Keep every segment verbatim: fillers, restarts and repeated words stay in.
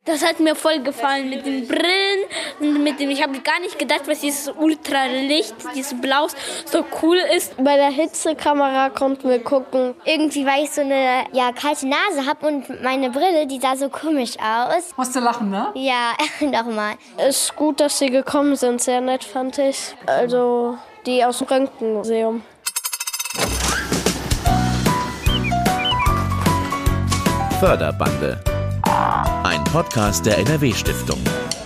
Das hat mir voll gefallen mit den Brillen und mit dem, ich habe gar nicht gedacht, was dieses Ultralicht, dieses Blau so cool ist. Bei der Hitzekamera konnten wir gucken. Irgendwie, weil ich so eine ja, kalte Nase habe und meine Brille, die sah so komisch aus. Musst du lachen, ne? Ja, nochmal. Es ist gut, dass sie gekommen sind, sehr nett fand ich. Also die aus dem Röntgenmuseum. Förderbande. Ein Podcast der N R W-Stiftung.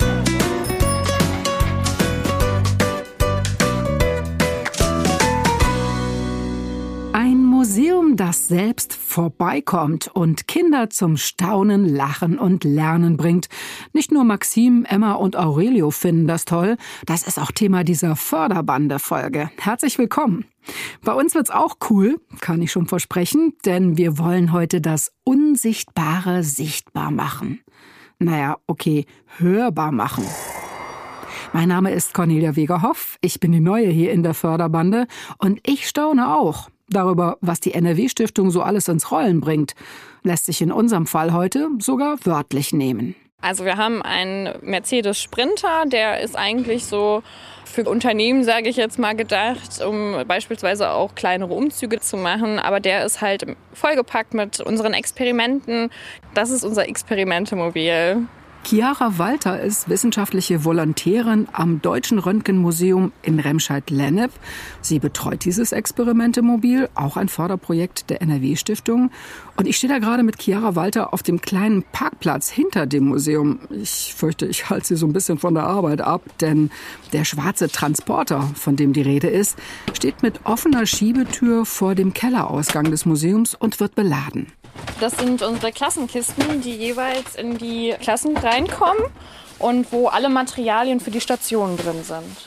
Ein Museum, das selbst vorbeikommt und Kinder zum Staunen, Lachen und Lernen bringt. Nicht nur Maxim, Emma und Aurelio finden das toll. Das ist auch Thema dieser Förderbande-Folge. Herzlich willkommen. Bei uns wird's auch cool, kann ich schon versprechen, denn wir wollen heute das Unsichtbare sichtbar machen. Naja, okay, hörbar machen. Mein Name ist Cornelia Wegerhoff, ich bin die Neue hier in der Förderbande und ich staune auch darüber, was die N R W-Stiftung so alles ins Rollen bringt. Lässt sich in unserem Fall heute sogar wörtlich nehmen. Also wir haben einen Mercedes Sprinter, der ist eigentlich so für Unternehmen, sage ich jetzt mal, gedacht, um beispielsweise auch kleinere Umzüge zu machen. Aber der ist halt vollgepackt mit unseren Experimenten. Das ist unser Experimentemobil. Chiara Walter ist wissenschaftliche Volontärin am Deutschen Röntgenmuseum in Remscheid-Lennep. Sie betreut dieses Experimentemobil, auch ein Förderprojekt der N R W-Stiftung. Und ich stehe da gerade mit Chiara Walter auf dem kleinen Parkplatz hinter dem Museum. Ich fürchte, ich halte sie so ein bisschen von der Arbeit ab, denn der schwarze Transporter, von dem die Rede ist, steht mit offener Schiebetür vor dem Kellerausgang des Museums und wird beladen. Das sind unsere Klassenkisten, die jeweils in die Klassen reinkommen und wo alle Materialien für die Station drin sind.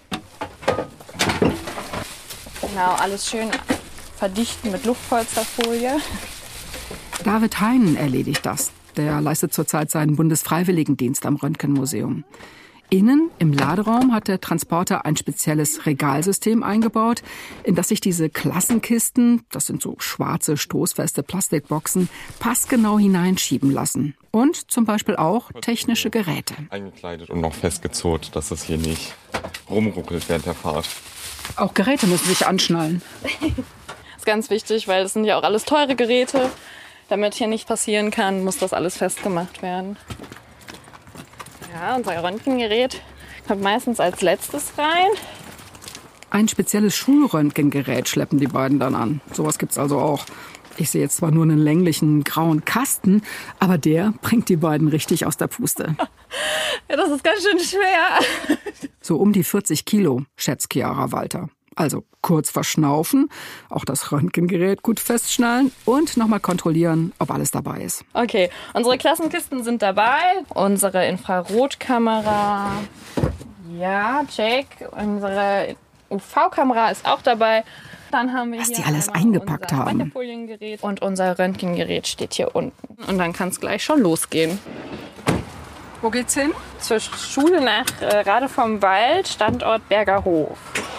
Genau, alles schön verdichten mit Luftpolsterfolie. David Heinen erledigt das. Der leistet zurzeit seinen Bundesfreiwilligendienst am Röntgenmuseum. Innen im Laderaum hat der Transporter ein spezielles Regalsystem eingebaut, in das sich diese Klassenkisten, das sind so schwarze, stoßfeste Plastikboxen, passgenau hineinschieben lassen. Und zum Beispiel auch technische Geräte. Eingekleidet und noch festgezurrt, dass es hier nicht rumruckelt während der Fahrt. Auch Geräte müssen sich anschnallen. Das ist ganz wichtig, weil das sind ja auch alles teure Geräte. Damit hier nicht passieren kann, muss das alles festgemacht werden. Ja, unser Röntgengerät kommt meistens als letztes rein. Ein spezielles Schulröntgengerät schleppen die beiden dann an. Sowas gibt's also auch. Ich sehe jetzt zwar nur einen länglichen grauen Kasten, aber der bringt die beiden richtig aus der Puste. Ja, das ist ganz schön schwer. So um die vierzig Kilo, schätzt Chiara Walter. Also kurz verschnaufen, auch das Röntgengerät gut festschnallen und nochmal kontrollieren, ob alles dabei ist. Okay, unsere Klassenkisten sind dabei. Unsere Infrarotkamera, ja, check. Unsere U V-Kamera ist auch dabei. Dann haben wir Was hier die alles eingepackt unser haben. Wattefoliengerät und unser Röntgengerät steht hier unten. Und dann kann es gleich schon losgehen. Wo geht's hin? Zur Schule nach äh, Rade vom Wald, Standort Bergerhof.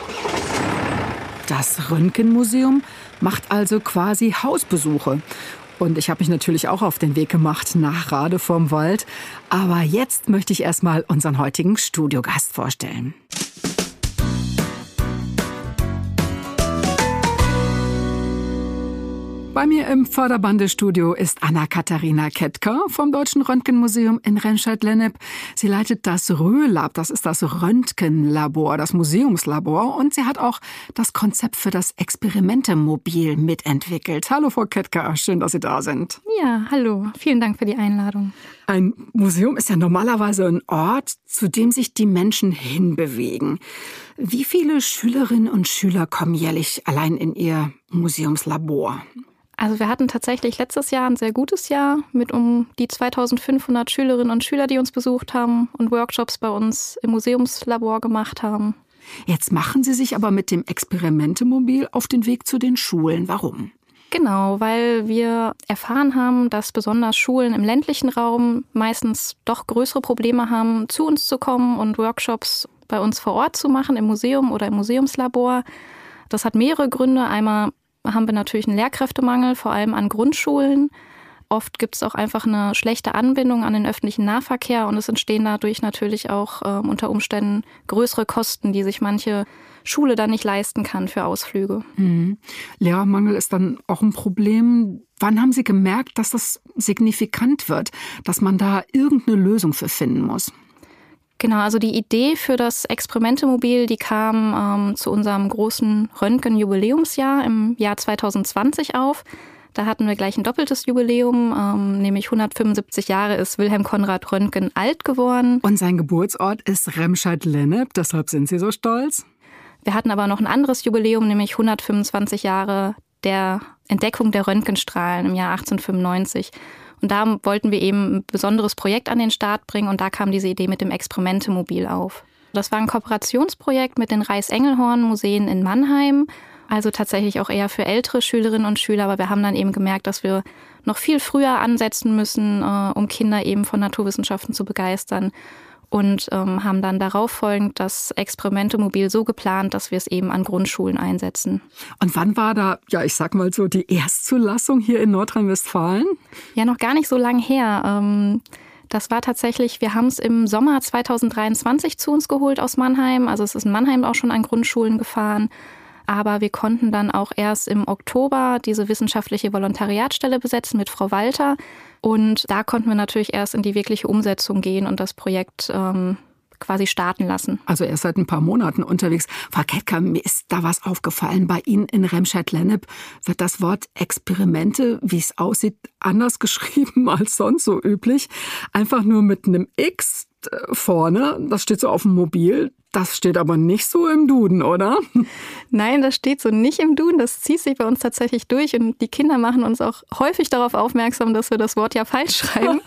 Das Röntgenmuseum macht also quasi Hausbesuche. Und ich habe mich natürlich auch auf den Weg gemacht nach Rade vom Wald. Aber jetzt möchte ich erst mal unseren heutigen Studiogast vorstellen. Bei mir im Förderbande-Studio ist Anna-Katharina Kettker vom Deutschen Röntgenmuseum in Remscheid-Lennep. Sie leitet das Rö-Lab, das ist das Röntgenlabor, das Museumslabor. Und sie hat auch das Konzept für das Experimentemobil mitentwickelt. Hallo Frau Kettker, schön, dass Sie da sind. Ja, hallo. Vielen Dank für die Einladung. Ein Museum ist ja normalerweise ein Ort, zu dem sich die Menschen hinbewegen. Wie viele Schülerinnen und Schüler kommen jährlich allein in Ihr Museumslabor? Also wir hatten tatsächlich letztes Jahr ein sehr gutes Jahr mit um die zweitausendfünfhundert Schülerinnen und Schüler, die uns besucht haben und Workshops bei uns im Museumslabor gemacht haben. Jetzt machen Sie sich aber mit dem Experimentemobil auf den Weg zu den Schulen. Warum? Genau, weil wir erfahren haben, dass besonders Schulen im ländlichen Raum meistens doch größere Probleme haben, zu uns zu kommen und Workshops bei uns vor Ort zu machen, im Museum oder im Museumslabor. Das hat mehrere Gründe. Einmal haben wir natürlich einen Lehrkräftemangel, vor allem an Grundschulen. Oft gibt es auch einfach eine schlechte Anbindung an den öffentlichen Nahverkehr und es entstehen dadurch natürlich auch äh, unter Umständen größere Kosten, die sich manche Schule dann nicht leisten kann für Ausflüge. Mhm. Lehrermangel ist dann auch ein Problem. Wann haben Sie gemerkt, dass das signifikant wird, dass man da irgendeine Lösung für finden muss? Genau, also die Idee für das Experimentemobil, die kam ähm, zu unserem großen Röntgen-Jubiläumsjahr im Jahr zwanzig zwanzig auf. Da hatten wir gleich ein doppeltes Jubiläum, ähm, nämlich hundertfünfundsiebzig Jahre ist Wilhelm Konrad Röntgen alt geworden. Und sein Geburtsort ist Remscheid-Lennep, deshalb sind Sie so stolz? Wir hatten aber noch ein anderes Jubiläum, nämlich hundertfünfundzwanzig Jahre der Entdeckung der Röntgenstrahlen im Jahr achtzehnhundertfünfundneunzig. Und da wollten wir eben ein besonderes Projekt an den Start bringen und da kam diese Idee mit dem Experimentemobil auf. Das war ein Kooperationsprojekt mit den Reichs-Engelhorn-Museen in Mannheim, also tatsächlich auch eher für ältere Schülerinnen und Schüler, aber wir haben dann eben gemerkt, dass wir noch viel früher ansetzen müssen, äh, um Kinder eben von Naturwissenschaften zu begeistern. Und ähm, haben dann darauf folgend das Experimentemobil so geplant, dass wir es eben an Grundschulen einsetzen. Und wann war da, ja ich sag mal so, die Erstzulassung hier in Nordrhein-Westfalen? Ja, noch gar nicht so lang her. Ähm, das war tatsächlich, wir haben es im Sommer zwanzig dreiundzwanzig zu uns geholt aus Mannheim. Also es ist in Mannheim auch schon an Grundschulen gefahren. Aber wir konnten dann auch erst im Oktober diese wissenschaftliche Volontariatstelle besetzen mit Frau Walter. Und da konnten wir natürlich erst in die wirkliche Umsetzung gehen und das Projekt ähm, quasi starten lassen. Also erst seit ein paar Monaten unterwegs. Frau Kettker, mir ist da was aufgefallen. Bei Ihnen in Remscheid-Lennep wird das Wort Experimente, wie es aussieht, anders geschrieben als sonst so üblich. Einfach nur mit einem X vorne, das steht so auf dem Mobil. Das steht aber nicht so im Duden, oder? Nein, das steht so nicht im Duden. Das zieht sich bei uns tatsächlich durch. Und die Kinder machen uns auch häufig darauf aufmerksam, dass wir das Wort ja falsch schreiben.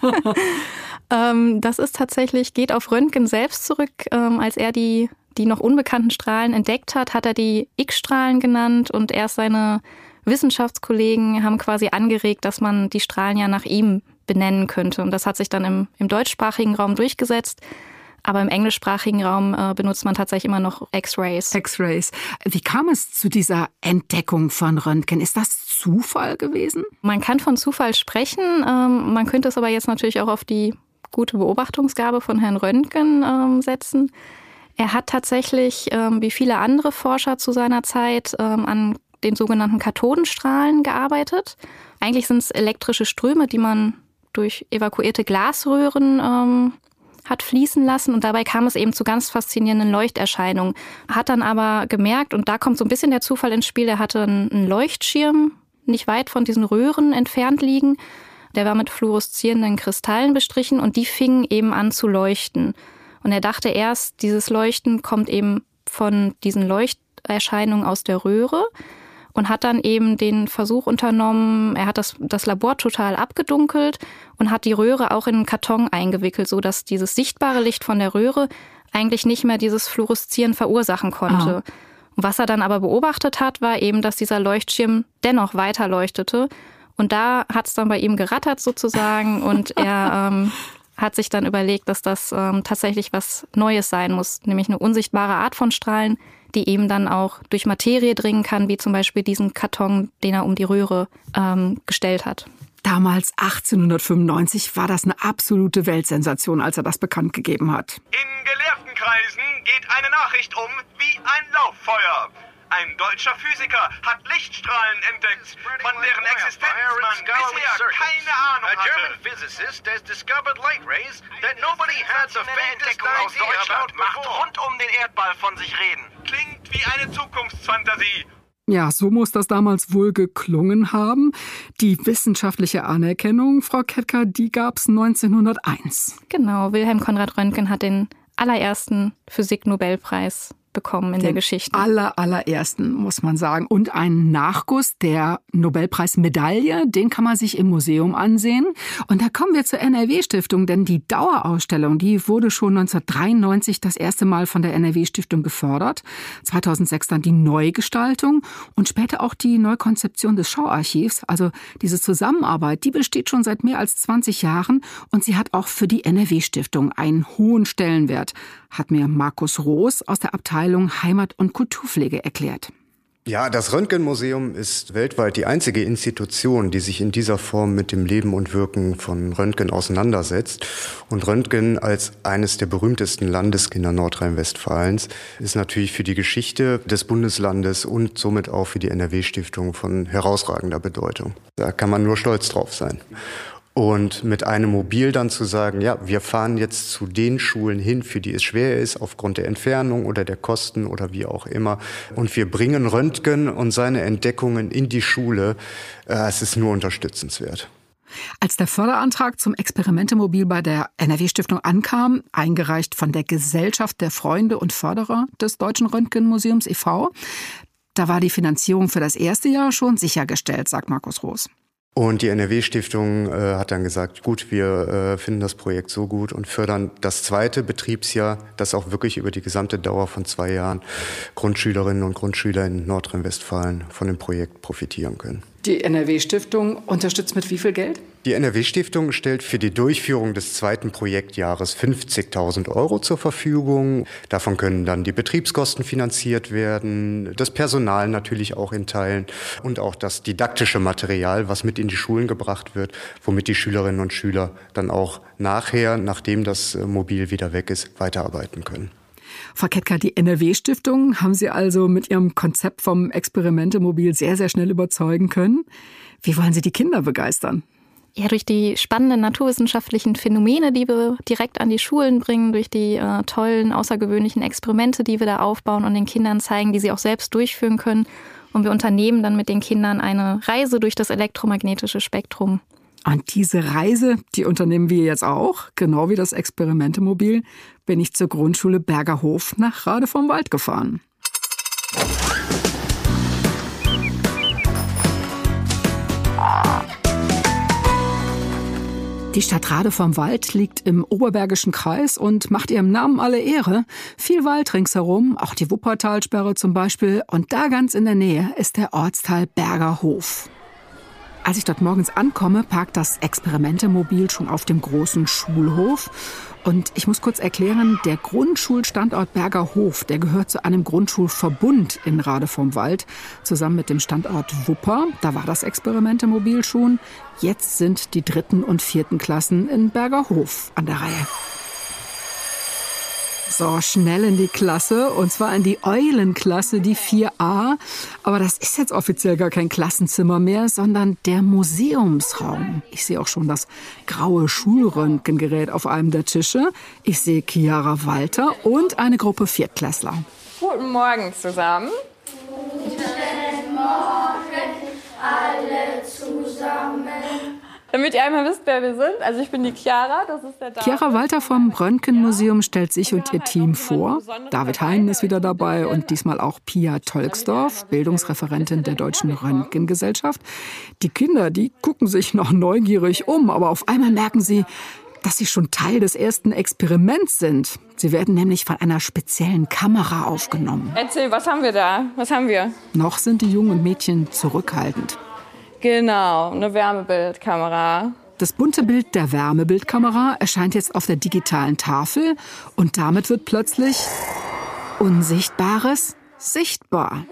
ähm, das ist tatsächlich, geht auf Röntgen selbst zurück. Ähm, als er die, die noch unbekannten Strahlen entdeckt hat, hat er die X-Strahlen genannt. Und erst seine Wissenschaftskollegen haben quasi angeregt, dass man die Strahlen ja nach ihm benennen könnte. Und das hat sich dann im, im deutschsprachigen Raum durchgesetzt. Aber im englischsprachigen Raum äh, benutzt man tatsächlich immer noch X-Rays. X-Rays. Wie kam es zu dieser Entdeckung von Röntgen? Ist das Zufall gewesen? Man kann von Zufall sprechen. Ähm, man könnte es aber jetzt natürlich auch auf die gute Beobachtungsgabe von Herrn Röntgen ähm, setzen. Er hat tatsächlich, ähm, wie viele andere Forscher zu seiner Zeit, ähm, an den sogenannten Kathodenstrahlen gearbeitet. Eigentlich sind es elektrische Ströme, die man durch evakuierte Glasröhren ähm, hat fließen lassen und dabei kam es eben zu ganz faszinierenden Leuchterscheinungen. Hat dann aber gemerkt, und da kommt so ein bisschen der Zufall ins Spiel, er hatte einen Leuchtschirm nicht weit von diesen Röhren entfernt liegen. Der war mit fluoreszierenden Kristallen bestrichen und die fingen eben an zu leuchten. Und er dachte erst, dieses Leuchten kommt eben von diesen Leuchterscheinungen aus der Röhre. Und hat dann eben den Versuch unternommen, er hat das, das Labor total abgedunkelt und hat die Röhre auch in einen Karton eingewickelt, sodass dieses sichtbare Licht von der Röhre eigentlich nicht mehr dieses Fluoreszieren verursachen konnte. Ah. Und was er dann aber beobachtet hat, war eben, dass dieser Leuchtschirm dennoch weiter leuchtete. Und da hat es dann bei ihm gerattert sozusagen und er ähm, hat sich dann überlegt, dass das ähm, tatsächlich was Neues sein muss, nämlich eine unsichtbare Art von Strahlen, die eben dann auch durch Materie dringen kann, wie zum Beispiel diesen Karton, den er um die Röhre ähm, gestellt hat. Damals, achtzehnhundertfünfundneunzig, war das eine absolute Weltsensation, als er das bekannt gegeben hat. In gelehrten Kreisen geht eine Nachricht um wie ein Lauffeuer. Ein deutscher Physiker hat Lichtstrahlen entdeckt, von deren Existenz man bisher keine Ahnung hatte. A German physicist has discovered light rays that nobody had the faintest idea about before. Macht rund um den Erdball von sich reden. Klingt wie eine Zukunftsfantasie. Ja, so muss das damals wohl geklungen haben. Die wissenschaftliche Anerkennung, Frau Kettker, die gab es neunzehnhunderteins. Genau, Wilhelm Konrad Röntgen hat den allerersten Physik-Nobelpreis bekommen in Den der Geschichte. aller, allerersten, muss man sagen. Und einen Nachguss der Nobelpreismedaille, den kann man sich im Museum ansehen. Und da kommen wir zur N R W-Stiftung, denn die Dauerausstellung, die wurde schon neunzehnhundertdreiundneunzig das erste Mal von der N R W-Stiftung gefördert. zweitausendsechs dann die Neugestaltung und später auch die Neukonzeption des Schauarchivs. Also diese Zusammenarbeit, die besteht schon seit mehr als zwanzig Jahren und sie hat auch für die N R W-Stiftung einen hohen Stellenwert, hat mir Markus Roos aus der Abteilung Heimat- und Kulturpflege erklärt. Ja, das Röntgenmuseum ist weltweit die einzige Institution, die sich in dieser Form mit dem Leben und Wirken von Röntgen auseinandersetzt. Und Röntgen als eines der berühmtesten Landeskinder Nordrhein-Westfalens ist natürlich für die Geschichte des Bundeslandes und somit auch für die N R W-Stiftung von herausragender Bedeutung. Da kann man nur stolz drauf sein. Und mit einem Mobil dann zu sagen, ja, wir fahren jetzt zu den Schulen hin, für die es schwer ist, aufgrund der Entfernung oder der Kosten oder wie auch immer. Und wir bringen Röntgen und seine Entdeckungen in die Schule. Es ist nur unterstützenswert. Als der Förderantrag zum Experimentemobil bei der N R W-Stiftung ankam, eingereicht von der Gesellschaft der Freunde und Förderer des Deutschen Röntgenmuseums e V, da war die Finanzierung für das erste Jahr schon sichergestellt, sagt Markus Roos. Und die N R W-Stiftung äh, hat dann gesagt, gut, wir äh, finden das Projekt so gut und fördern das zweite Betriebsjahr, das auch wirklich über die gesamte Dauer von zwei Jahren Grundschülerinnen und Grundschüler in Nordrhein-Westfalen von dem Projekt profitieren können. Die N R W-Stiftung unterstützt mit wie viel Geld? Die N R W-Stiftung stellt für die Durchführung des zweiten Projektjahres fünfzigtausend Euro zur Verfügung. Davon können dann die Betriebskosten finanziert werden, das Personal natürlich auch in Teilen und auch das didaktische Material, was mit in die Schulen gebracht wird, womit die Schülerinnen und Schüler dann auch nachher, nachdem das Mobil wieder weg ist, weiterarbeiten können. Frau Kettker, die N R W-Stiftung haben Sie also mit Ihrem Konzept vom Experimentemobil sehr, sehr schnell überzeugen können. Wie wollen Sie die Kinder begeistern? Ja, durch die spannenden naturwissenschaftlichen Phänomene, die wir direkt an die Schulen bringen, durch die äh, tollen, außergewöhnlichen Experimente, die wir da aufbauen und den Kindern zeigen, die sie auch selbst durchführen können. Und wir unternehmen dann mit den Kindern eine Reise durch das elektromagnetische Spektrum. Und diese Reise, die unternehmen wir jetzt auch, genau wie das Experimentemobil, bin ich zur Grundschule Bergerhof nach Rade vom Wald gefahren. Die Stadt Rade vom Wald liegt im Oberbergischen Kreis und macht ihrem Namen alle Ehre. Viel Wald ringsherum, auch die Wuppertalsperre zum Beispiel. Und da ganz in der Nähe ist der Ortsteil Bergerhof. Als ich dort morgens ankomme, parkt das Experimentemobil schon auf dem großen Schulhof. Und ich muss kurz erklären, der Grundschulstandort Bergerhof, der gehört zu einem Grundschulverbund in Rade vom Wald, zusammen mit dem Standort Wupper. Da war das Experimentemobil schon. Jetzt sind die dritten und vierten Klassen in Bergerhof an der Reihe. So, schnell in die Klasse, und zwar in die Eulenklasse, die vier a. Aber das ist jetzt offiziell gar kein Klassenzimmer mehr, sondern der Museumsraum. Ich sehe auch schon das graue Schulröntgengerät auf einem der Tische. Ich sehe Chiara Walter und eine Gruppe Viertklässler. Guten Morgen zusammen. Guten Morgen alle zusammen. Damit ihr einmal wisst, wer wir sind. Also ich bin die Chiara, das ist der David. Chiara Walter vom Röntgenmuseum stellt sich und ihr Team vor. David Hein ist wieder dabei und diesmal auch Pia Tolksdorf, Bildungsreferentin der Deutschen Röntgengesellschaft. Die Kinder, die gucken sich noch neugierig um, aber auf einmal merken sie, dass sie schon Teil des ersten Experiments sind. Sie werden nämlich von einer speziellen Kamera aufgenommen. Erzähl, was haben wir da? Was haben wir? Noch sind die Jungen und Mädchen zurückhaltend. Genau, eine Wärmebildkamera. Das bunte Bild der Wärmebildkamera erscheint jetzt auf der digitalen Tafel und damit wird plötzlich Unsichtbares sichtbar.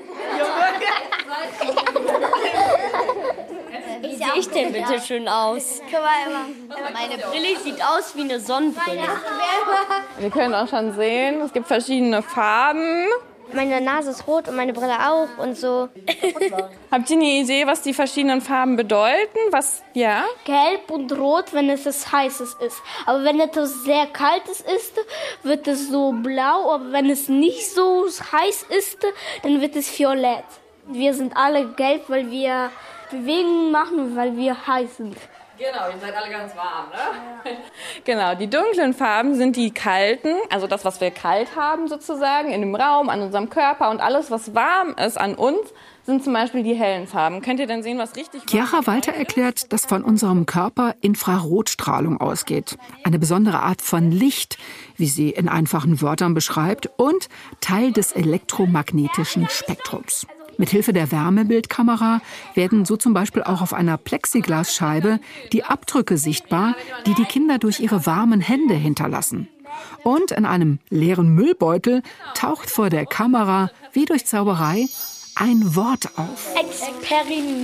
Wie sehe ich denn bitte schön aus? Meine Brille sieht aus wie eine Sonnenbrille. Wir können auch schon sehen, es gibt verschiedene Farben. Meine Nase ist rot und meine Brille auch und so. Habt ihr eine Idee, was die verschiedenen Farben bedeuten? Was, ja? Gelb und rot, wenn es das heißes ist. Aber wenn etwas sehr kaltes ist, wird es so blau. Aber wenn es nicht so heiß ist, dann wird es violett. Wir sind alle gelb, weil wir Bewegungen machen, weil wir heiß sind. Genau, ihr seid alle ganz warm, ne? Ja. Genau, die dunklen Farben sind die kalten, also das, was wir kalt haben sozusagen, in dem Raum, an unserem Körper. Und alles, was warm ist an uns, sind zum Beispiel die hellen Farben. Könnt ihr dann sehen, was richtig warm ist? Chiara Walter erklärt, dass von unserem Körper Infrarotstrahlung ausgeht. Eine besondere Art von Licht, wie sie in einfachen Wörtern beschreibt, und Teil des elektromagnetischen Spektrums. Mithilfe der Wärmebildkamera werden so zum Beispiel auch auf einer Plexiglasscheibe die Abdrücke sichtbar, die die Kinder durch ihre warmen Hände hinterlassen. Und in einem leeren Müllbeutel taucht vor der Kamera, wie durch Zauberei, ein Wort auf. Experiment.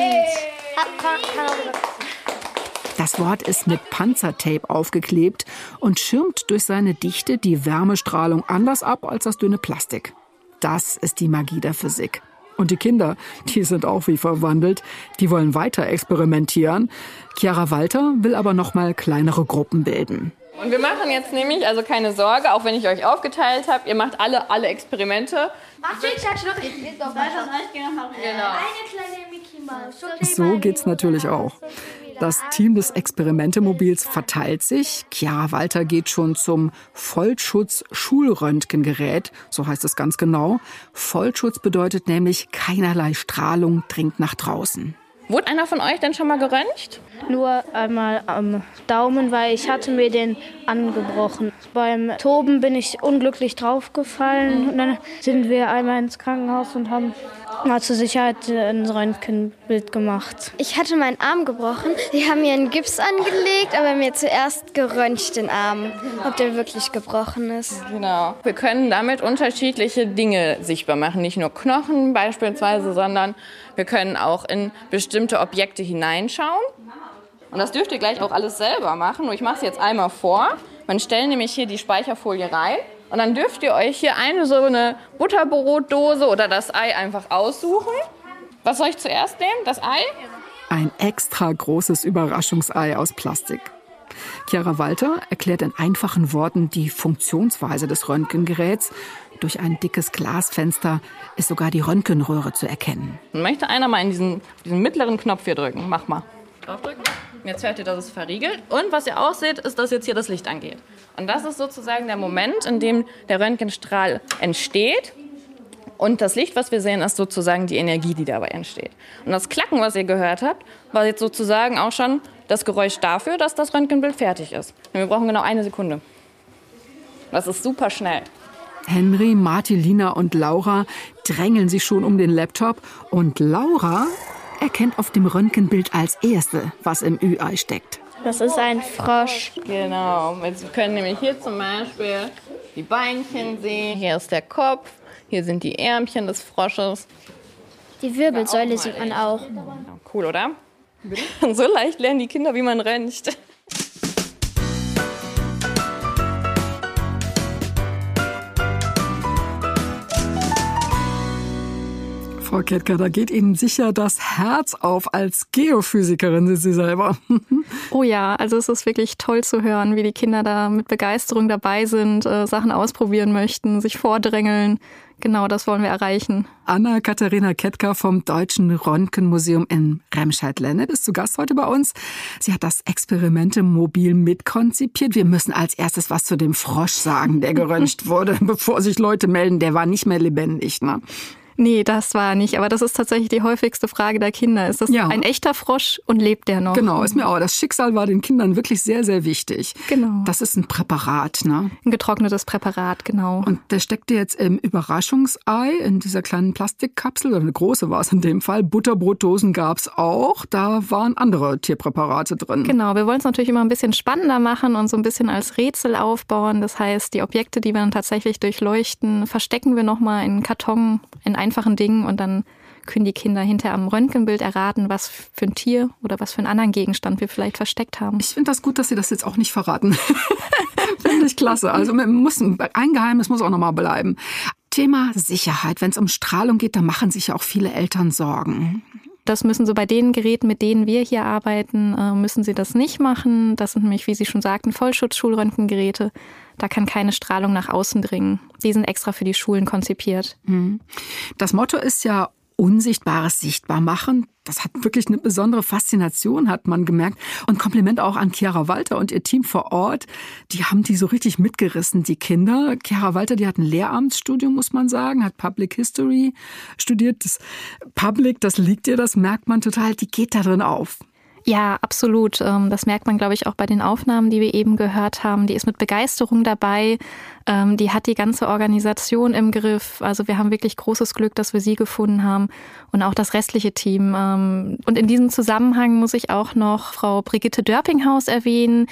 Das Wort ist mit Panzertape aufgeklebt und schirmt durch seine Dichte die Wärmestrahlung anders ab als das dünne Plastik. Das ist die Magie der Physik. Und die Kinder, die sind auch wie verwandelt. Die wollen weiter experimentieren. Chiara Walter will aber noch mal kleinere Gruppen bilden. Und wir machen jetzt nämlich, also keine Sorge, auch wenn ich euch aufgeteilt habe, ihr macht alle, alle Experimente. So geht's natürlich auch. Das Team des Experimentemobils verteilt sich. Chiara Walter geht schon zum Vollschutz-Schulröntgengerät, so heißt es ganz genau. Vollschutz bedeutet nämlich, keinerlei Strahlung dringt nach draußen. Wurde einer von euch denn schon mal geröntgt? Nur einmal am Daumen, weil ich hatte mir den angebrochen. Beim Toben bin ich unglücklich draufgefallen. Und dann sind wir einmal ins Krankenhaus und haben mal zur Sicherheit ein Röntgenbild gemacht. Ich hatte meinen Arm gebrochen. Die haben mir einen Gips angelegt, aber mir zuerst geröntgt den Arm, ob der wirklich gebrochen ist. Genau. Wir können damit unterschiedliche Dinge sichtbar machen. Nicht nur Knochen beispielsweise, sondern wir können auch in bestimmte Objekte hineinschauen. Und das dürft ihr gleich auch alles selber machen. Ich mache es jetzt einmal vor. Man stellt nämlich hier die Speicherfolie rein. Und dann dürft ihr euch hier eine so eine Butterbrotdose oder das Ei einfach aussuchen. Was soll ich zuerst nehmen? Das Ei? Ein extra großes Überraschungsei aus Plastik. Chiara Walter erklärt in einfachen Worten die Funktionsweise des Röntgengeräts. Durch ein dickes Glasfenster ist sogar die Röntgenröhre zu erkennen. Möchte einer mal in diesen, diesen mittleren Knopf hier drücken? Mach mal. Draufdrücken. Jetzt hört ihr, dass es verriegelt. Und was ihr auch seht, ist, dass jetzt hier das Licht angeht. Und das ist sozusagen der Moment, in dem der Röntgenstrahl entsteht. Und das Licht, was wir sehen, ist sozusagen die Energie, die dabei entsteht. Und das Klacken, was ihr gehört habt, war jetzt sozusagen auch schon das Geräusch dafür, dass das Röntgenbild fertig ist. Und wir brauchen genau eine Sekunde. Das ist super schnell. Henry, Martin, Lina und Laura drängeln sich schon um den Laptop. Und Laura erkennt auf dem Röntgenbild als Erste, was im Ü-Ei steckt. Das ist ein Frosch. Genau. Wir können nämlich hier zum Beispiel die Beinchen sehen. Hier ist der Kopf. Hier sind die Ärmchen des Frosches. Die Wirbelsäule sieht man auch. Cool, oder? So leicht lernen die Kinder, wie man röntgt. Frau Kettker, da geht Ihnen sicher das Herz auf. Als Geophysikerin sind Sie selber. Oh ja, also es ist wirklich toll zu hören, wie die Kinder da mit Begeisterung dabei sind, äh, Sachen ausprobieren möchten, sich vordrängeln. Genau, das wollen wir erreichen. Anna-Katharina Kettker vom Deutschen Röntgenmuseum in Remscheid-Lennep ist zu Gast heute bei uns. Sie hat das Experimentemobil mitkonzipiert. Wir müssen als erstes was zu dem Frosch sagen, der geröntgt wurde, bevor sich Leute melden. Der war nicht mehr lebendig, ne? Nee, das war nicht. Aber das ist tatsächlich die häufigste Frage der Kinder. Ist das ja ein echter Frosch und lebt der noch? Genau, ist mir auch. Das Schicksal war den Kindern wirklich sehr, sehr wichtig. Genau. Das ist ein Präparat, ne? Ein getrocknetes Präparat, genau. Und der steckte jetzt im Überraschungsei in dieser kleinen Plastikkapsel, oder eine große war es in dem Fall. Butterbrotdosen gab's auch. Da waren andere Tierpräparate drin. Genau, wir wollen es natürlich immer ein bisschen spannender machen und so ein bisschen als Rätsel aufbauen. Das heißt, die Objekte, die wir dann tatsächlich durchleuchten, verstecken wir nochmal in einen Karton, in einfachen Dingen, und dann können die Kinder hinterher am Röntgenbild erraten, was für ein Tier oder was für einen anderen Gegenstand wir vielleicht versteckt haben. Ich finde das gut, dass Sie das jetzt auch nicht verraten. Finde ich klasse. Also man muss, ein Geheimnis muss auch nochmal bleiben. Thema Sicherheit. Wenn es um Strahlung geht, da machen sich ja auch viele Eltern Sorgen. Das müssen sie bei den Geräten, mit denen wir hier arbeiten, müssen sie das nicht machen. Das sind nämlich, wie Sie schon sagten, Vollschutz-Schulröntgengeräte. Da kann keine Strahlung nach außen dringen. Die sind extra für die Schulen konzipiert. Das Motto ist ja Unsichtbares sichtbar machen. Das hat wirklich eine besondere Faszination, hat man gemerkt. Und Kompliment auch an Chiara Walter und ihr Team vor Ort. Die haben die so richtig mitgerissen, die Kinder. Chiara Walter, die hat ein Lehramtsstudium, muss man sagen, hat Public History studiert. Das Public, das liegt ihr, das merkt man total. Die geht da drin auf. Ja, absolut. Das merkt man, glaube ich, auch bei den Aufnahmen, die wir eben gehört haben. Die ist mit Begeisterung dabei. Die hat die ganze Organisation im Griff. Also wir haben wirklich großes Glück, dass wir sie gefunden haben und auch das restliche Team. Und in diesem Zusammenhang muss ich auch noch Frau Brigitte Dörpinghaus erwähnen.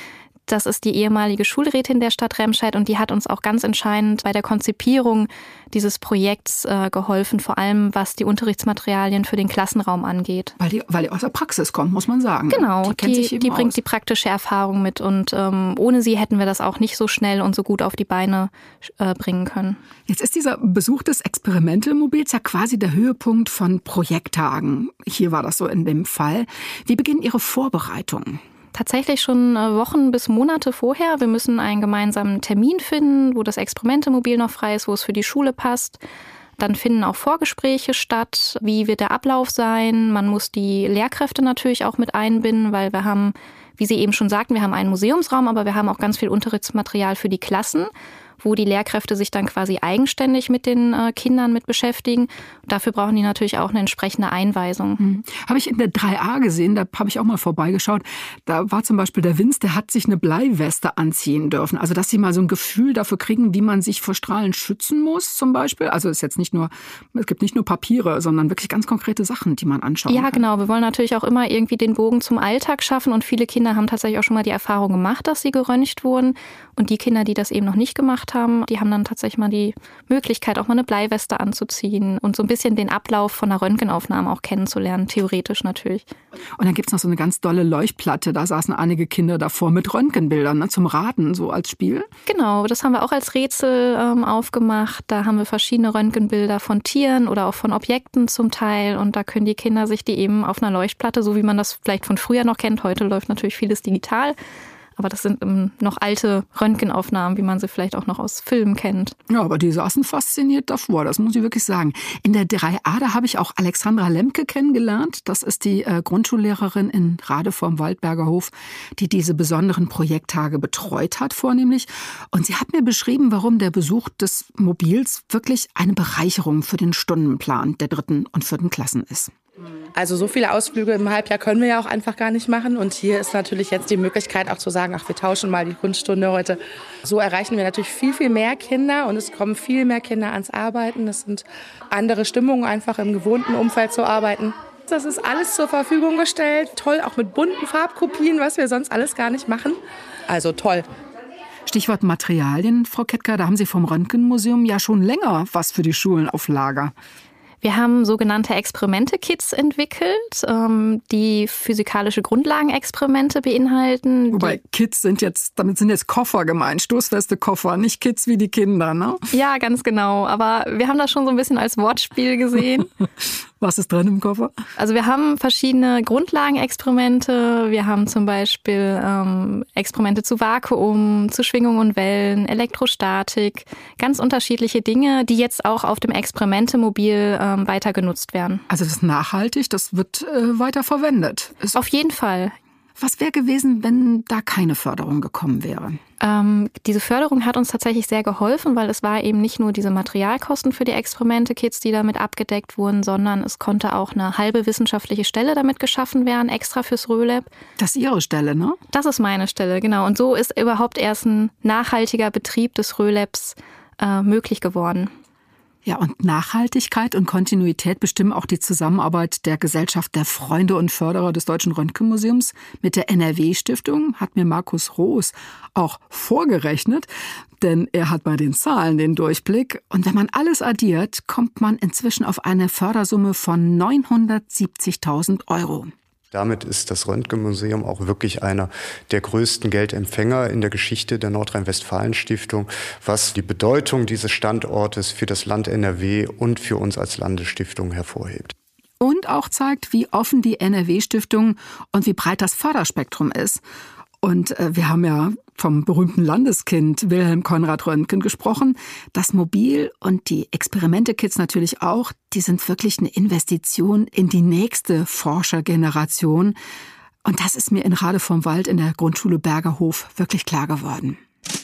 Das ist die ehemalige Schulrätin der Stadt Remscheid und die hat uns auch ganz entscheidend bei der Konzipierung dieses Projekts äh, geholfen, vor allem was die Unterrichtsmaterialien für den Klassenraum angeht. Weil die, weil die aus der Praxis kommt, muss man sagen. Genau, die, kennt die, sich eben die bringt aus. die praktische Erfahrung mit und ähm, ohne sie hätten wir das auch nicht so schnell und so gut auf die Beine äh, bringen können. Jetzt ist dieser Besuch des Experimente-Mobils ja quasi der Höhepunkt von Projekttagen. Hier war das so in dem Fall. Wie beginnen Ihre Vorbereitungen? Tatsächlich schon Wochen bis Monate vorher. Wir müssen einen gemeinsamen Termin finden, wo das Experimente-Mobil noch frei ist, wo es für die Schule passt. Dann finden auch Vorgespräche statt. Wie wird der Ablauf sein? Man muss die Lehrkräfte natürlich auch mit einbinden, weil wir haben, wie Sie eben schon sagten, wir haben einen Museumsraum, aber wir haben auch ganz viel Unterrichtsmaterial für die Klassen, wo die Lehrkräfte sich dann quasi eigenständig mit den äh, Kindern mit beschäftigen. Dafür brauchen die natürlich auch eine entsprechende Einweisung. Hm. Habe ich in der drei a gesehen, da habe ich auch mal vorbeigeschaut. Da war zum Beispiel der Vince, der hat sich eine Bleiweste anziehen dürfen. Also dass sie mal so ein Gefühl dafür kriegen, wie man sich vor Strahlen schützen muss zum Beispiel. Also es ist jetzt nicht nur, es gibt nicht nur Papiere, sondern wirklich ganz konkrete Sachen, die man anschauen ja, kann. Ja, genau. Wir wollen natürlich auch immer irgendwie den Bogen zum Alltag schaffen. Und viele Kinder haben tatsächlich auch schon mal die Erfahrung gemacht, dass sie geröntgt wurden. Und die Kinder, die das eben noch nicht gemacht haben, die haben dann tatsächlich mal die Möglichkeit, auch mal eine Bleiweste anzuziehen und so ein bisschen den Ablauf von einer Röntgenaufnahme auch kennenzulernen, theoretisch natürlich. Und dann gibt's noch so eine ganz dolle Leuchtplatte, da saßen einige Kinder davor mit Röntgenbildern, ne, zum Raten, so als Spiel. Genau, das haben wir auch als Rätsel ähm, aufgemacht. Da haben wir verschiedene Röntgenbilder von Tieren oder auch von Objekten zum Teil und da können die Kinder sich die eben auf einer Leuchtplatte, so wie man das vielleicht von früher noch kennt, heute läuft natürlich vieles digital, aber das sind noch alte Röntgenaufnahmen, wie man sie vielleicht auch noch aus Filmen kennt. Ja, aber die saßen fasziniert davor, das muss ich wirklich sagen. In der drei a, da habe ich auch Alexandra Lemke kennengelernt. Das ist die äh, Grundschullehrerin in Rade vorm Waldberger Hof, die diese besonderen Projekttage betreut hat vornehmlich. Und sie hat mir beschrieben, warum der Besuch des Mobils wirklich eine Bereicherung für den Stundenplan der dritten und vierten Klassen ist. Also so viele Ausflüge im Halbjahr können wir ja auch einfach gar nicht machen. Und hier ist natürlich jetzt die Möglichkeit auch zu sagen, ach, wir tauschen mal die Kunststunde heute. So erreichen wir natürlich viel, viel mehr Kinder und es kommen viel mehr Kinder ans Arbeiten. Das sind andere Stimmungen, einfach im gewohnten Umfeld zu arbeiten. Das ist alles zur Verfügung gestellt. Toll, auch mit bunten Farbkopien, was wir sonst alles gar nicht machen. Also toll. Stichwort Materialien, Frau Kettger, da haben Sie vom Röntgenmuseum ja schon länger was für die Schulen auf Lager. Wir haben sogenannte Experimente-Kits entwickelt, die physikalische Grundlagenexperimente beinhalten. Wobei Kits sind jetzt, damit sind jetzt Koffer gemeint, stoßfeste Koffer, nicht Kids wie die Kinder, ne? Ja, ganz genau. Aber wir haben das schon so ein bisschen als Wortspiel gesehen. Was ist drin im Koffer? Also wir haben verschiedene Grundlagenexperimente. Wir haben zum Beispiel ähm, Experimente zu Vakuum, zu Schwingung und Wellen, Elektrostatik, ganz unterschiedliche Dinge, die jetzt auch auf dem Experimente-Mobil ähm, weiter genutzt werden. Also das ist nachhaltig, das wird äh, weiter verwendet. Ist auf jeden Fall. Was wäre gewesen, wenn da keine Förderung gekommen wäre? Ähm, diese Förderung hat uns tatsächlich sehr geholfen, weil es war eben nicht nur diese Materialkosten für die Experimente-Kits, die damit abgedeckt wurden, sondern es konnte auch eine halbe wissenschaftliche Stelle damit geschaffen werden, extra fürs RÖLab. Das ist Ihre Stelle, ne? Das ist meine Stelle, genau. Und so ist überhaupt erst ein nachhaltiger Betrieb des RÖLabs äh, möglich geworden. Ja, und Nachhaltigkeit und Kontinuität bestimmen auch die Zusammenarbeit der Gesellschaft der Freunde und Förderer des Deutschen Röntgenmuseums mit der N R W-Stiftung, hat mir Markus Roos auch vorgerechnet, denn er hat bei den Zahlen den Durchblick. Und wenn man alles addiert, kommt man inzwischen auf eine Fördersumme von neunhundertsiebzigtausend Euro. Damit ist das Röntgenmuseum auch wirklich einer der größten Geldempfänger in der Geschichte der Nordrhein-Westfalen-Stiftung, was die Bedeutung dieses Standortes für das Land N R W und für uns als Landesstiftung hervorhebt. Und auch zeigt, wie offen die N R W-Stiftung und wie breit das Förderspektrum ist. Und äh, wir haben ja vom berühmten Landeskind Wilhelm Konrad Röntgen gesprochen. Das Mobil und die Experimente-Kits natürlich auch, die sind wirklich eine Investition in die nächste Forschergeneration. Und das ist mir in Rade vom Wald in der Grundschule Bergerhof wirklich klar geworden.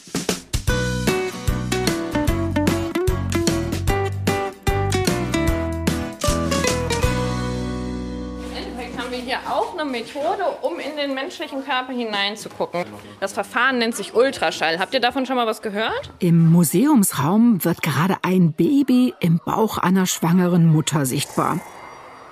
Hier auch eine Methode, um in den menschlichen Körper hineinzugucken. Das Verfahren nennt sich Ultraschall. Habt ihr davon schon mal was gehört? Im Museumsraum wird gerade ein Baby im Bauch einer schwangeren Mutter sichtbar.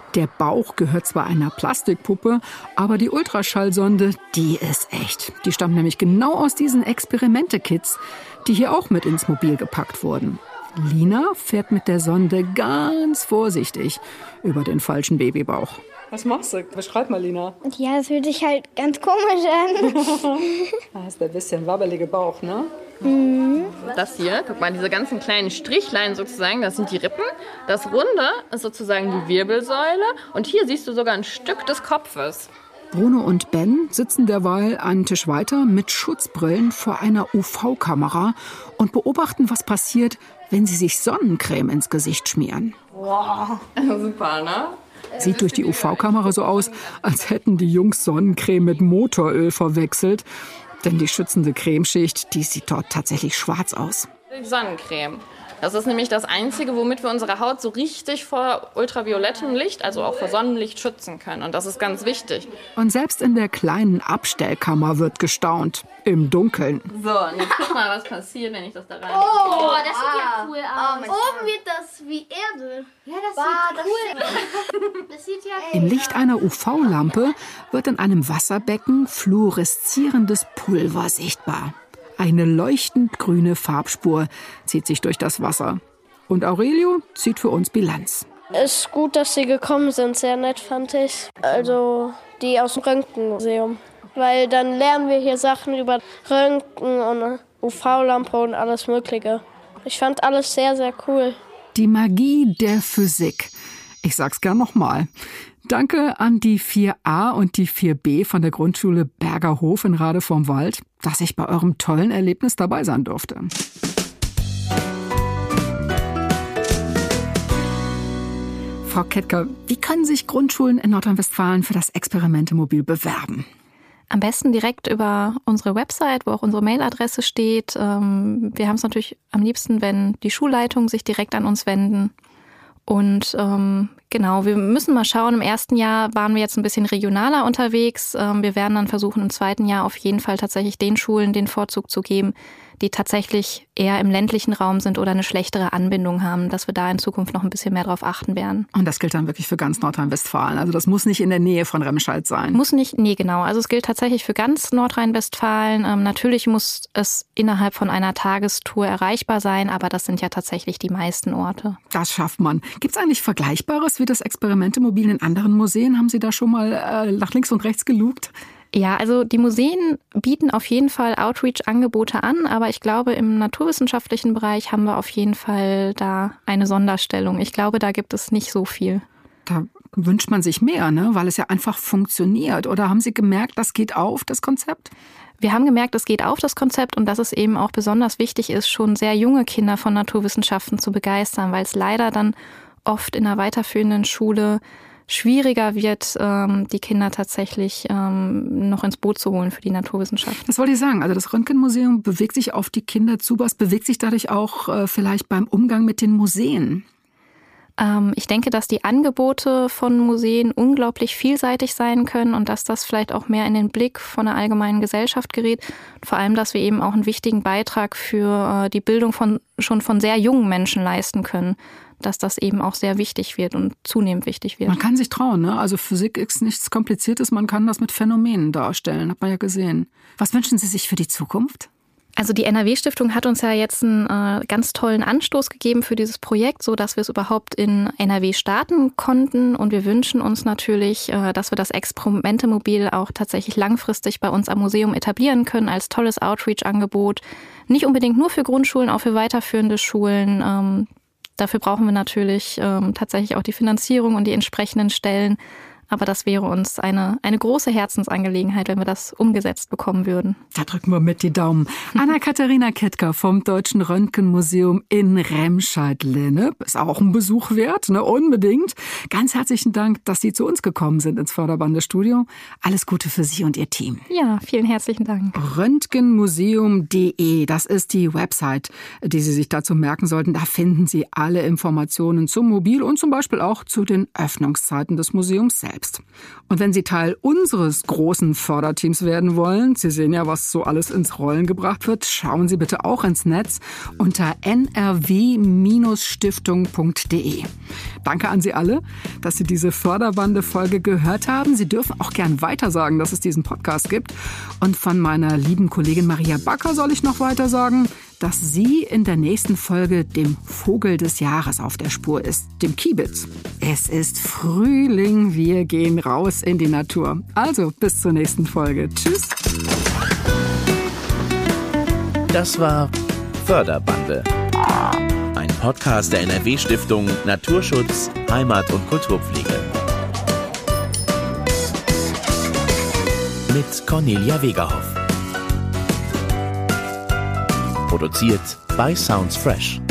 Der Bauch gehört zwar einer Plastikpuppe, aber die Ultraschallsonde, die ist echt. Die stammt nämlich genau aus diesen Experimente-Kits, die hier auch mit ins Mobil gepackt wurden. Lina fährt mit der Sonde ganz vorsichtig über den falschen Babybauch. Was machst du? Beschreib mal, Lina. Ja, das fühlt sich halt ganz komisch an. Das ist ein bisschen wabbelige Bauch, ne? Mhm. Das hier, guck mal, diese ganzen kleinen Strichlein sozusagen, das sind die Rippen. Das Runde ist sozusagen die Wirbelsäule. Und hier siehst du sogar ein Stück des Kopfes. Bruno und Ben sitzen derweil einen Tisch weiter mit Schutzbrillen vor einer U V-Kamera und beobachten, was passiert, wenn sie sich Sonnencreme ins Gesicht schmieren. Wow, super, ne? Sieht durch die U V-Kamera so aus, als hätten die Jungs Sonnencreme mit Motoröl verwechselt. Denn die schützende Cremeschicht, die sieht dort tatsächlich schwarz aus. Die Sonnencreme. Das ist nämlich das Einzige, womit wir unsere Haut so richtig vor ultraviolettem Licht, also auch vor Sonnenlicht, schützen können. Und das ist ganz wichtig. Und selbst in der kleinen Abstellkammer wird gestaunt. Im Dunkeln. So, und jetzt guck mal, was passiert, wenn ich das da rein... Oh, das sieht ja cool aus. Oben wird das wie Erde. Ja, das bah, sieht cool. Das sieht ja Im Licht einer U V-Lampe wird in einem Wasserbecken fluoreszierendes Pulver sichtbar. Eine leuchtend grüne Farbspur zieht sich durch das Wasser. Und Aurelio zieht für uns Bilanz. Es ist gut, dass Sie gekommen sind. Sehr nett, fand ich. Also die aus dem Röntgenmuseum. Weil dann lernen wir hier Sachen über Röntgen und U V-Lampe und alles Mögliche. Ich fand alles sehr, sehr cool. Die Magie der Physik. Ich sag's gern nochmal. Danke an die vier a und die vier b von der Grundschule Bergerhof in Rade vorm Wald, dass ich bei eurem tollen Erlebnis dabei sein durfte. Frau Kettker, wie können sich Grundschulen in Nordrhein-Westfalen für das Experimente-Mobil bewerben? Am besten direkt über unsere Website, wo auch unsere Mailadresse steht. Wir haben es natürlich am liebsten, wenn die Schulleitungen sich direkt an uns wenden. Und ähm, genau, wir müssen mal schauen. Im ersten Jahr waren wir jetzt ein bisschen regionaler unterwegs. Ähm, wir werden dann versuchen, im zweiten Jahr auf jeden Fall tatsächlich den Schulen den Vorzug zu geben, die tatsächlich eher im ländlichen Raum sind oder eine schlechtere Anbindung haben, dass wir da in Zukunft noch ein bisschen mehr drauf achten werden. Und das gilt dann wirklich für ganz Nordrhein-Westfalen? Also das muss nicht in der Nähe von Remscheid sein? Muss nicht, nee, genau. Also es gilt tatsächlich für ganz Nordrhein-Westfalen. Ähm, natürlich muss es innerhalb von einer Tagestour erreichbar sein, aber das sind ja tatsächlich die meisten Orte. Das schafft man. Gibt es eigentlich Vergleichbares wie das Experimente-Mobil in anderen Museen? Haben Sie da schon mal äh, nach links und rechts gelugt? Ja, also die Museen bieten auf jeden Fall Outreach-Angebote an, aber ich glaube, im naturwissenschaftlichen Bereich haben wir auf jeden Fall da eine Sonderstellung. Ich glaube, da gibt es nicht so viel. Da wünscht man sich mehr, ne? Weil es ja einfach funktioniert. Oder haben Sie gemerkt, das geht auf, das Konzept? Wir haben gemerkt, es geht auf, das Konzept, und dass es eben auch besonders wichtig ist, schon sehr junge Kinder von Naturwissenschaften zu begeistern, weil es leider dann oft in einer weiterführenden Schule schwieriger wird, ähm, die Kinder tatsächlich ähm, noch ins Boot zu holen für die Naturwissenschaft. Das wollte ich sagen. Also das Röntgenmuseum bewegt sich auf die Kinder zu. Was bewegt sich dadurch auch äh, vielleicht beim Umgang mit den Museen? Ähm, ich denke, dass die Angebote von Museen unglaublich vielseitig sein können und dass das vielleicht auch mehr in den Blick von der allgemeinen Gesellschaft gerät. Vor allem, dass wir eben auch einen wichtigen Beitrag für äh, die Bildung von schon von sehr jungen Menschen leisten können. Dass das eben auch sehr wichtig wird und zunehmend wichtig wird. Man kann sich trauen, ne? Also Physik ist nichts Kompliziertes, man kann das mit Phänomenen darstellen, hat man ja gesehen. Was wünschen Sie sich für die Zukunft? Also die N R W-Stiftung hat uns ja jetzt einen äh, ganz tollen Anstoß gegeben für dieses Projekt, so dass wir es überhaupt in N R W starten konnten. Und wir wünschen uns natürlich, äh, dass wir das Experimente-Mobil auch tatsächlich langfristig bei uns am Museum etablieren können als tolles Outreach-Angebot. Nicht unbedingt nur für Grundschulen, auch für weiterführende Schulen. Ähm, Dafür brauchen wir natürlich ähm, tatsächlich auch die Finanzierung und die entsprechenden Stellen. Aber das wäre uns eine, eine große Herzensangelegenheit, wenn wir das umgesetzt bekommen würden. Da drücken wir mit die Daumen. Anna-Katharina Kettker vom Deutschen Röntgenmuseum in Remscheid-Lennep. Ist auch ein Besuch wert, ne? Unbedingt. Ganz herzlichen Dank, dass Sie zu uns gekommen sind ins Förderbande-Studio. Alles Gute für Sie und Ihr Team. Ja, vielen herzlichen Dank. Röntgenmuseum punkt de, das ist die Website, die Sie sich dazu merken sollten. Da finden Sie alle Informationen zum Mobil und zum Beispiel auch zu den Öffnungszeiten des Museums selbst. selbst. Und wenn Sie Teil unseres großen Förderteams werden wollen, Sie sehen ja, was so alles ins Rollen gebracht wird, schauen Sie bitte auch ins Netz unter n r w Stiftung punkt d e. Danke an Sie alle, dass Sie diese Förderbande-Folge gehört haben. Sie dürfen auch gern weiter sagen, dass es diesen Podcast gibt. Und von meiner lieben Kollegin Maria Backer soll ich noch weiter sagen, dass sie in der nächsten Folge dem Vogel des Jahres auf der Spur ist, dem Kiebitz. Es ist Frühling, wir gehen raus in die Natur. Also bis zur nächsten Folge. Tschüss. Das war Förderbande. Ein Podcast der N R W-Stiftung Naturschutz, Heimat und Kulturpflege. Mit Cornelia Wegerhoff. Produziert bei Sounds Fresh.